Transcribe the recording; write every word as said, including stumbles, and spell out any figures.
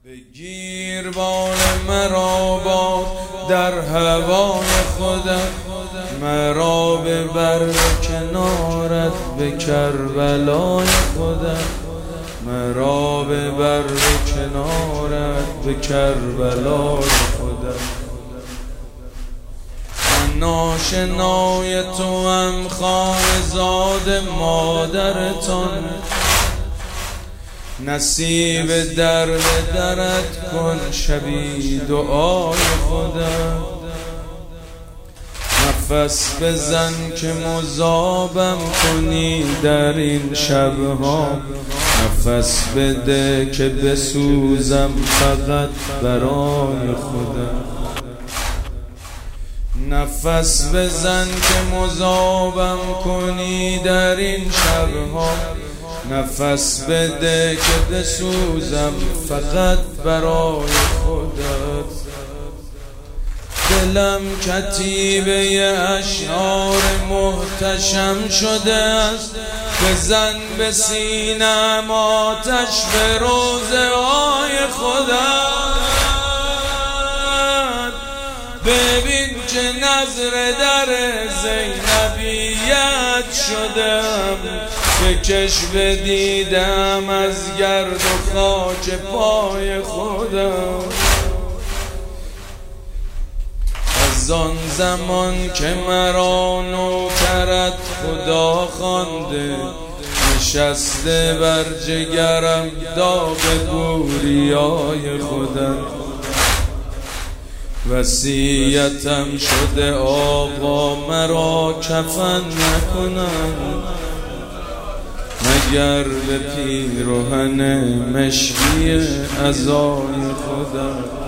بگیر بال مرا باد در هوای خودت، مرا ببر کنارت به کربلای خودت، مرا ببر کنارت به کربلای خودت. من آشنای تو هم خانه‌زاد مادرتان، نصیب در به درت کن شبی دعای خودت. نفس بزن که مذابم کنی در این شبها، نفس بده که بسوزم فقط برای خودت. نفس بزن که مذابم کنی در این شبها، نفس بده که بسوزم فقط برای خودت. دلم کتیبه اشعار محتشم شده است، بزن به سینم آتش به روزه های خودت. ببین که نظر در زینبیت شدم، بکش بدیدم از گرد و خاک پای خودم. از آن زمان که مرا نوکرت خدا خوانده، نشسته بر جگرم داغ بوریای خودت. وصیتم شده آقا مرا کفن نکنند، مگر به پیرهن مشکی عزای خودت.